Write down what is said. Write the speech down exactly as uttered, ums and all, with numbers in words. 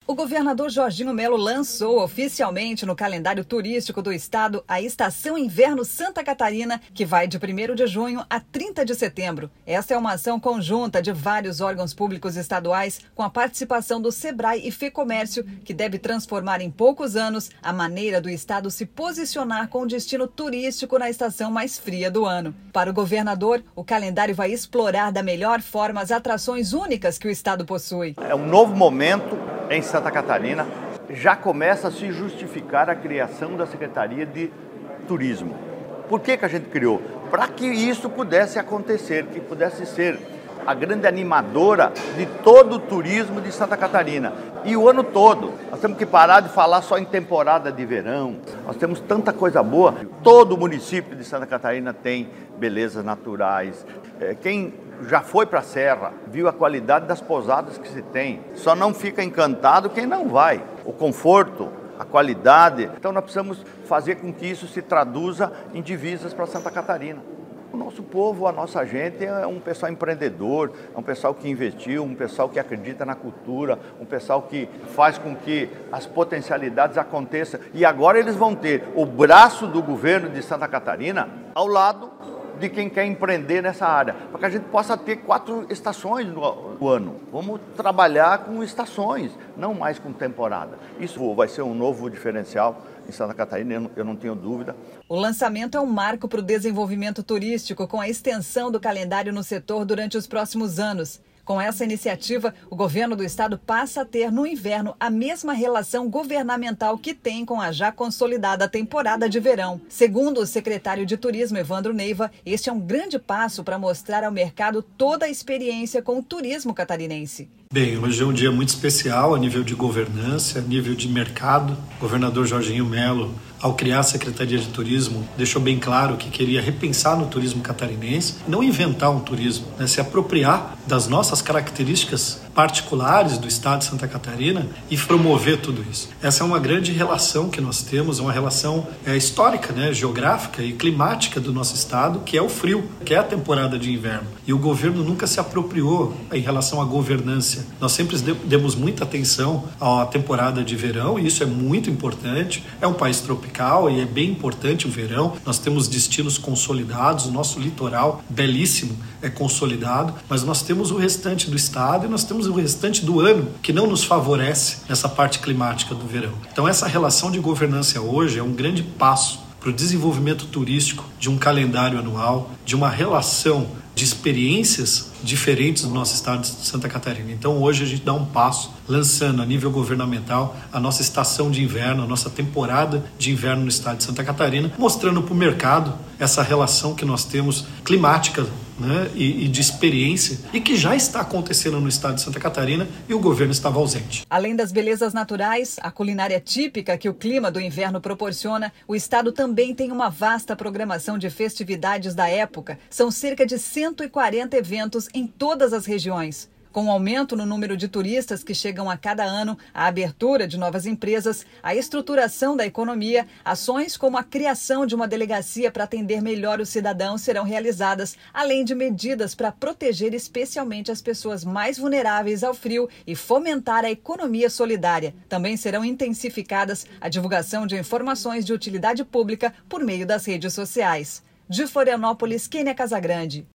O governador Jorginho Melo lançou oficialmente no calendário turístico do estado a Estação Inverno Santa Catarina, que vai de primeiro de junho a trinta de setembro. Esta é uma ação conjunta de vários órgãos públicos estaduais, com a participação do Sebrae e FEComércio, que deve transformar em poucos anos a maneira do estado se posicionar com o destino turístico na estação mais fria do ano. Para o governador, o calendário vai explorar da melhor forma as atrações únicas que o estado possui. É um novo momento em Santa Catarina. Já começa a se justificar a criação da Secretaria de Turismo. Por que que a gente criou? Para que isso pudesse acontecer, que pudesse ser a grande animadora de todo o turismo de Santa Catarina. E o ano todo. Nós temos que parar de falar só em temporada de verão. Nós temos tanta coisa boa. Todo o município de Santa Catarina tem belezas naturais. Quem já foi para a Serra, viu a qualidade das pousadas que se tem. Só não fica encantado quem não vai. O conforto, a qualidade. Então nós precisamos fazer com que isso se traduza em divisas para Santa Catarina. O nosso povo, a nossa gente é um pessoal empreendedor, é um pessoal que investiu, um pessoal que acredita na cultura, um pessoal que faz com que as potencialidades aconteçam. E agora eles vão ter o braço do governo de Santa Catarina ao lado de quem quer empreender nessa área, para que a gente possa ter quatro estações no ano. Vamos trabalhar com estações, não mais com temporada. Isso vai ser um novo diferencial em Santa Catarina, eu não tenho dúvida. O lançamento é um marco para o desenvolvimento turístico, com a extensão do calendário no setor durante os próximos anos. Com essa iniciativa, o governo do estado passa a ter no inverno a mesma relação governamental que tem com a já consolidada temporada de verão. Segundo o secretário de Turismo, Evandro Neiva, este é um grande passo para mostrar ao mercado toda a experiência com o turismo catarinense. Bem, hoje é um dia muito especial a nível de governança, a nível de mercado. O governador Jorginho Melo, ao criar a Secretaria de Turismo, deixou bem claro que queria repensar no turismo catarinense, não inventar um turismo, né? Se apropriar das nossas características particulares do estado de Santa Catarina e promover tudo isso. Essa é uma grande relação que nós temos, uma relação é, histórica, né? Geográfica e climática do nosso estado, que é o frio, que é a temporada de inverno. E o governo nunca se apropriou em relação à governança. Nós sempre demos muita atenção à temporada de verão e isso é muito importante. É um país tropical e é bem importante o verão. Nós temos destinos consolidados, o nosso litoral belíssimo é consolidado, mas nós temos o restante do estado e nós temos o restante do ano que não nos favorece nessa parte climática do verão. Então essa relação de governança hoje é um grande passo para o desenvolvimento turístico de um calendário anual, de uma relação de experiências diferentes do nosso estado de Santa Catarina. Então hoje a gente dá um passo lançando a nível governamental a nossa estação de inverno, a nossa temporada de inverno no estado de Santa Catarina, mostrando para o mercado essa relação que nós temos climática, né, e, e de experiência e que já está acontecendo no estado de Santa Catarina e o governo estava ausente. Além das belezas naturais, a culinária típica que o clima do inverno proporciona, o estado também tem uma vasta programação de festividades da época. São cerca de cento e quarenta eventos em todas as regiões. Com o aumento no número de turistas que chegam a cada ano, a abertura de novas empresas, a estruturação da economia, ações como a criação de uma delegacia para atender melhor os cidadãos serão realizadas, além de medidas para proteger especialmente as pessoas mais vulneráveis ao frio e fomentar a economia solidária. Também serão intensificadas a divulgação de informações de utilidade pública por meio das redes sociais. De Florianópolis, Kênia Casagrande.